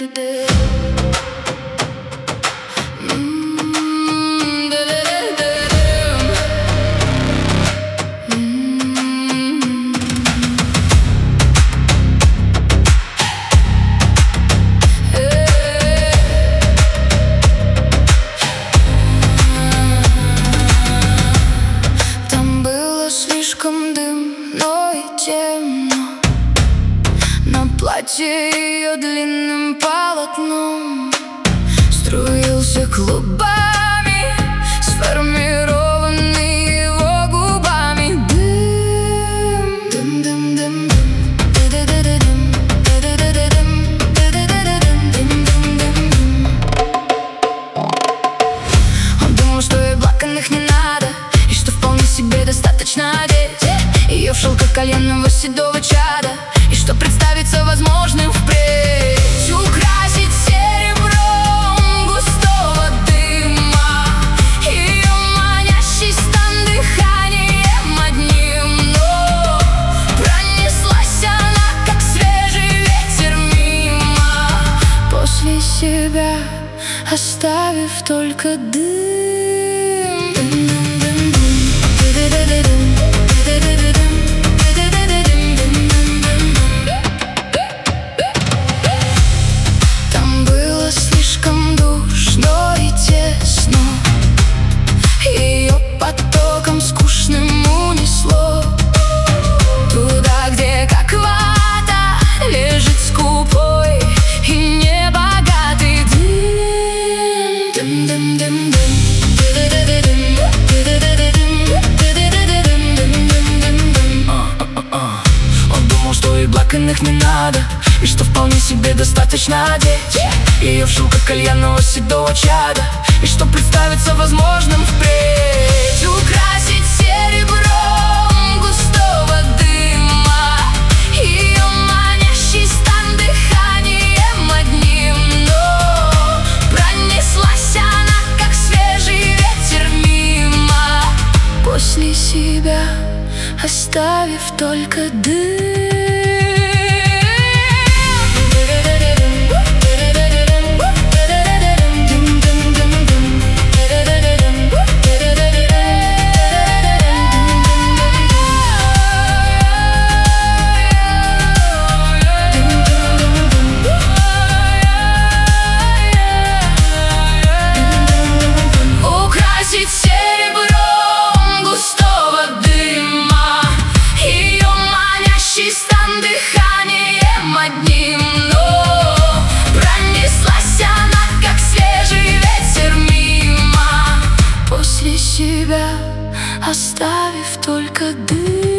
Там было слишком дымно и темно, на платье ее длинным полотном струился клубами, сформированный его губами дым. Дым, дым, дым, дым. Он думал, что ей блаканных не надо, и что вполне себе достаточно одеть ее в шелк кальянного седого чада, и что представится возможным впредь украсить серебром густого дыма ее манящий стан дыханием одним. Но пронеслась она, как свежий ветер, мимо, после себя оставив только дым. Там было слишком душно и тесно, ее потоком скучным унесло туда, где как вата лежит скупой и небогатый дым. Дым, дым, дым, дым. Он думал, что ей блаканных не надо, и что вполне себе достаточно одеть ее в шелк кальянного седого чада, и что представится возможным впредь украсить серебром густого дыма ее манящий стан дыханием одним. Но пронеслась она, как свежий ветер, мимо, после себя оставив только дым. Украсить серебром густого дыма ее манящий стан дыханием одним. Но пронеслась она, как свежий ветер, мимо, после себя оставив только дым.